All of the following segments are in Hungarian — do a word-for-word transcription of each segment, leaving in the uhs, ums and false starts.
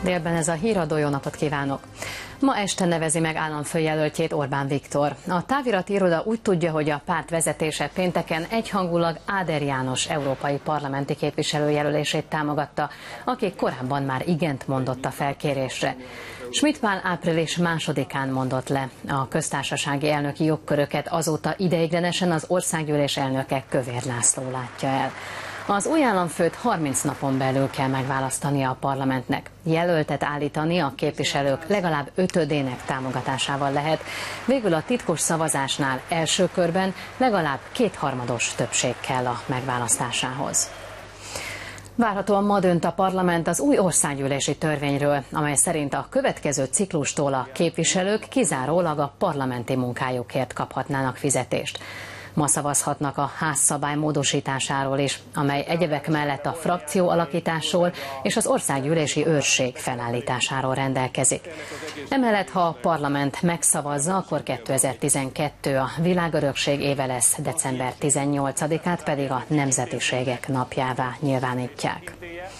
Délben ez a híradó, jó napot kívánok! Ma este nevezi meg államfőjelöltjét Orbán Viktor. A távirati iroda úgy tudja, hogy a párt vezetése pénteken egyhangulag Áder János európai parlamenti képviselő jelölését támogatta, aki korábban már igent mondott a felkérésre. Schmidt Pál április másodikán mondott le. A köztársasági elnöki jogköröket azóta ideiglenesen az országgyűlés elnöke Kövér László látja el. Az új államfőt harminc napon belül kell megválasztania a parlamentnek. Jelöltet állítani a képviselők legalább ötödének támogatásával lehet. Végül a titkos szavazásnál első körben legalább kétharmados többség kell a megválasztásához. Várhatóan ma dönt a parlament az új országgyűlési törvényről, amely szerint a következő ciklustól a képviselők kizárólag a parlamenti munkájukért kaphatnának fizetést. Ma szavazhatnak a házszabály módosításáról is, amely egyebek mellett a frakció alakításról és az országgyűlési őrség felállításáról rendelkezik. Emellett, ha a parlament megszavazza, akkor kétezer-tizenkettő a világörökség éve lesz, december tizennyolcadikát pedig a nemzetiségek napjává nyilvánítják.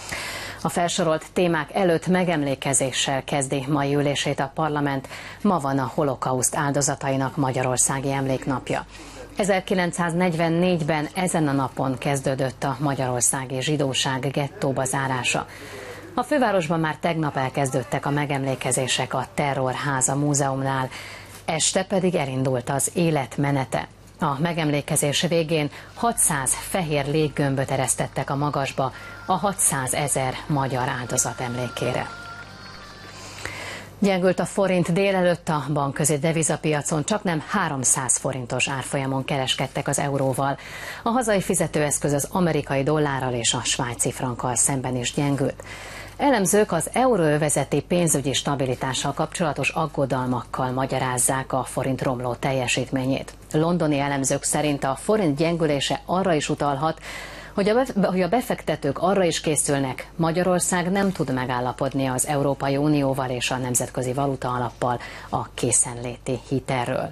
A felsorolt témák előtt megemlékezéssel kezdi mai ülését a parlament. Ma van a holokauszt áldozatainak magyarországi emléknapja. ezerkilencszáznegyvennégyben ezen a napon kezdődött a magyarországi zsidóság gettóba zárása. A fővárosban már tegnap elkezdődtek a megemlékezések a Terrorháza múzeumnál, este pedig elindult az élet menete. A megemlékezés végén hatszáz fehér léggömböt eresztettek a magasba a hatszázezer magyar áldozat emlékére. Gyengült a forint, délelőtt a bankközi devizapiacon csaknem háromszáz forintos árfolyamon kereskedtek az euróval. A hazai fizetőeszköz az amerikai dollárral és a svájci frankkal szemben is gyengült. Elemzők az euróövezeti pénzügyi stabilitással kapcsolatos aggodalmakkal magyarázzák a forint romló teljesítményét. Londoni elemzők szerint a forint gyengülése arra is utalhat, hogy a befektetők arra is készülnek, Magyarország nem tud megállapodni az Európai Unióval és a Nemzetközi Valutaalappal a készenléti hitelről.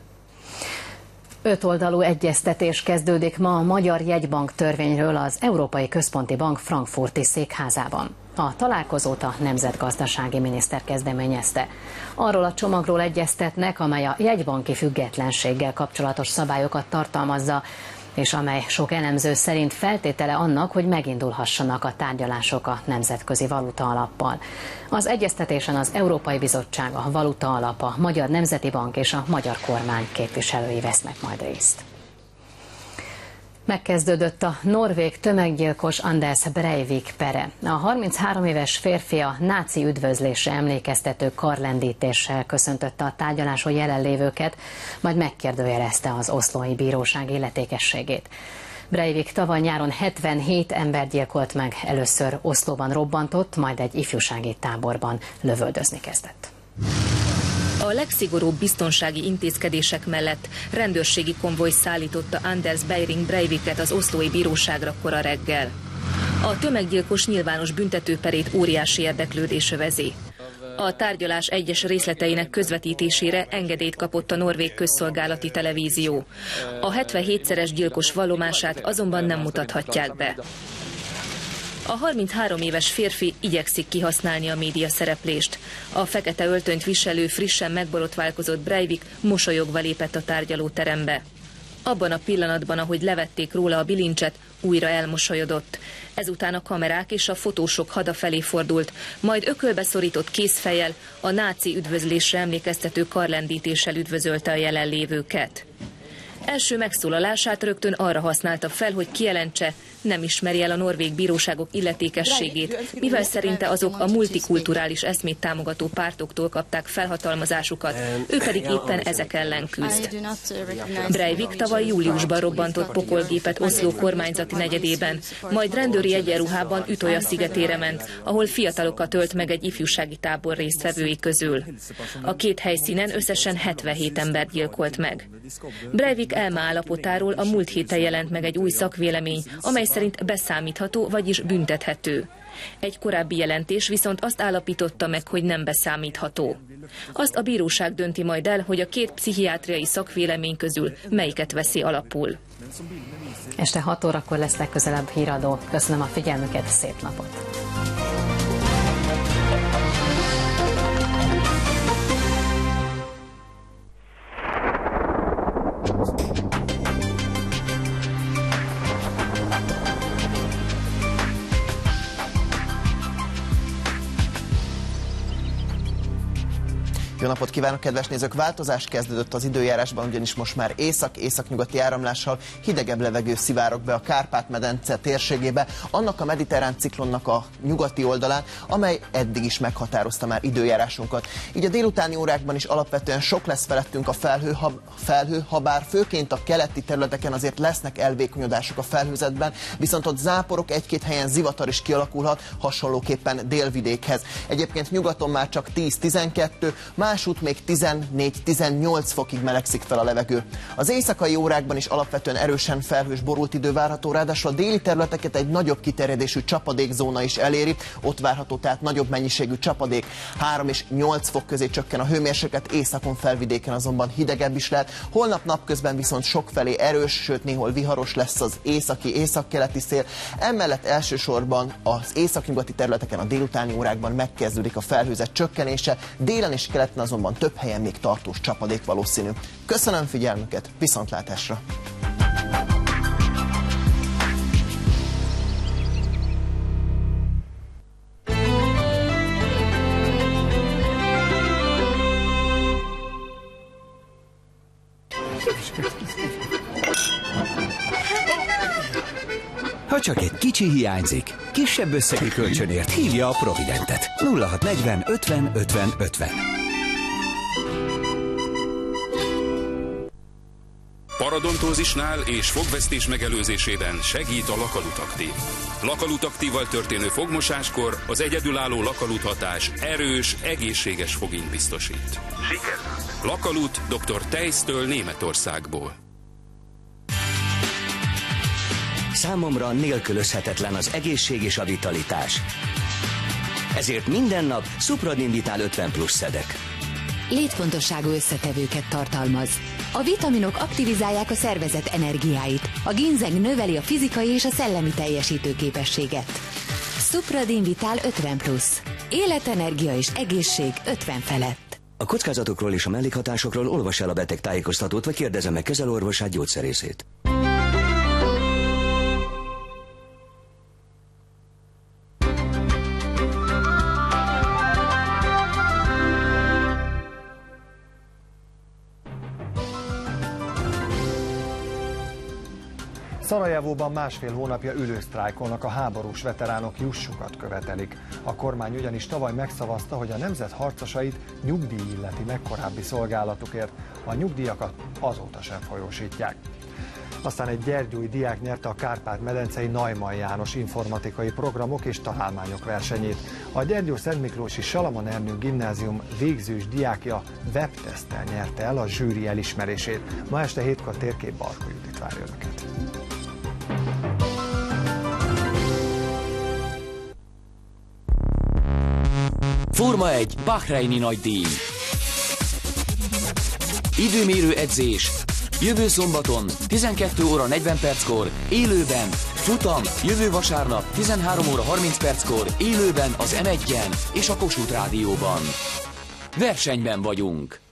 Ötoldalú egyeztetés kezdődik ma a Magyar Jegybank törvényről az Európai Központi Bank frankfurti székházában. A találkozót a nemzetgazdasági miniszter kezdeményezte. Arról a csomagról egyeztetnek, amely a jegybanki függetlenséggel kapcsolatos szabályokat tartalmazza, és amely sok elemző szerint feltétele annak, hogy megindulhassanak a tárgyalások a Nemzetközi Valutaalappal. Az egyeztetésen az Európai Bizottság, a Valutaalap, a Magyar Nemzeti Bank és a magyar kormány képviselői vesznek majd részt. Megkezdődött a norvég tömeggyilkos Anders Breivik pere. A harminchárom éves férfi a náci üdvözlésre emlékeztető karlendítéssel köszöntötte a tárgyaláson jelenlévőket, majd megkérdőjelezte az oszlói bíróság illetékességét. Breivik tavaly nyáron hetvenhét embert gyilkolt meg, először Oszlóban robbantott, majd egy ifjúsági táborban lövöldözni kezdett. A legszigorúbb biztonsági intézkedések mellett rendőrségi konvoj szállította Anders Behring Breiviket az oszlói bíróságra kora reggel. A tömeggyilkos nyilvános büntetőperét óriási érdeklődés övezi. A tárgyalás egyes részleteinek közvetítésére engedélyt kapott a norvég közszolgálati televízió. A hetvenhétszeres gyilkos vallomását azonban nem mutathatják be. A harminchárom éves férfi igyekszik kihasználni a média szereplést. A fekete öltönyt viselő, frissen megborotválkozott Breivik mosolyogva lépett a tárgyalóterembe. Abban a pillanatban, ahogy levették róla a bilincset, újra elmosolyodott. Ezután a kamerák és a fotósok hada felé fordult, majd ökölbe szorított kézfejjel a náci üdvözlésre emlékeztető karlendítéssel üdvözölte a jelenlévőket. Első megszólalását rögtön arra használta fel, hogy kijelentse, nem ismeri el a norvég bíróságok illetékességét, mivel szerinte azok a multikulturális eszmét támogató pártoktól kapták felhatalmazásukat, ő pedig éppen ezek ellen küzd. Breivik tavaly júliusban robbantott pokolgépet Oszló kormányzati negyedében, majd rendőri egyenruhában Utøya szigetére ment, ahol fiatalokat ölt meg egy ifjúsági tábor résztvevői közül. A két helyszínen összesen hetvenhét embert gyilkolt meg. Breivik elme állapotáról a múlt héten jelent meg egy új szakvélemény, amely szerint beszámítható, vagyis büntethető. Egy korábbi jelentés viszont azt állapította meg, hogy nem beszámítható. Azt a bíróság dönti majd el, hogy a két pszichiátriai szakvélemény közül melyiket veszi alapul. Este hat órakor lesz legközelebb híradó. Köszönöm a figyelmüket, szép napot! Jó napot kívánok, kedves nézők! Változás kezdődött az időjárásban, ugyanis most már észak-északnyugati áramlással hidegebb levegő szivárog be a Kárpát-medence térségébe, annak a mediterrán ciklonnak a nyugati oldalán, amely eddig is meghatározta már időjárásunkat. Így a délutáni órákban is alapvetően sok lesz felettünk a felhő, ha, felhő, ha bár főként a keleti területeken azért lesznek elvékonyodások a felhőzetben, viszont ott záporok, egy-két helyen zivatar is kialakulhat, hasonlóképpen délvidékhez. Egyébként nyugaton már csak tíz-tizenkettő, másút még tizennégy-tizennyolc fokig melegszik fel a levegő. Az éjszakai órákban is alapvetően erősen felhős borult idő várható, ráadásul a déli területeket egy nagyobb kiterjedésű csapadékzóna is eléri, ott várható tehát nagyobb mennyiségű csapadék. három és nyolc fok közé csökken a hőmérséklet, északon, felvidéken azonban hidegebb is lehet. Holnap napközben viszont sokfelé erős, sőt néhol viharos lesz az északi, északkeleti szél. Emellett elsősorban az északnyugati területeken a délutáni órákban megkezdődik a felhőzet csökkenése, délen és keleten azonban több helyen még tartós csapadék valószínű. Köszönöm figyelmüket, viszontlátásra! Ha csak egy kicsi hiányzik, kisebb összegű kölcsönért hívja a Providentet. nulla hat negyven ötven ötven ötven. Parodontózisnál és fogvesztés megelőzésében segít a Lakalut Aktív. Lakalut Aktívval történő fogmosáskor az egyedülálló Lakalut hatás erős, egészséges fogint biztosít. Sikerült! Lakalut doktor Tejsztől Németországból. Számomra nélkülözhetetlen az egészség és a vitalitás. Ezért minden nap Supradin Vital ötven plusz szedek. Létfontosságú összetevőket tartalmaz. A vitaminok aktivizálják a szervezet energiáit. A ginzeng növeli a fizikai és a szellemi teljesítőképességet. Supradin Vital ötven plusz. Életenergia és egészség ötven felett. A kockázatokról és a mellékhatásokról olvas el a betegtájékoztatót, vagy kérdezze meg kezelőorvosát, gyógyszerészét. Szarajevóban másfél hónapja ülősztrájkolnak a háborús veteránok, jussukat követelik. A kormány ugyanis tavaly megszavazta, hogy a nemzet harcosait nyugdíj illeti legkorábbi szolgálatukért. A nyugdíjakat azóta sem folyósítják. Aztán egy gyergyói diák nyerte a Kárpát-medencei Neumann János informatikai programok és találmányok versenyét. A Gyergyó-Szentmiklósi Salamon Ernő gimnázium végzős diákja webteszttel nyerte el a zsűri elismerését. Ma este hétkor térkép Barkó Judit várja önöket. Forma egy Bahreini nagydíj. Időmérő edzés. Jövő szombaton tizenkét óra negyven perckor élőben, futam jövő vasárnap tizenhárom óra harminc perckor élőben az em egyen és a Kossuth Rádióban. Versenyben vagyunk!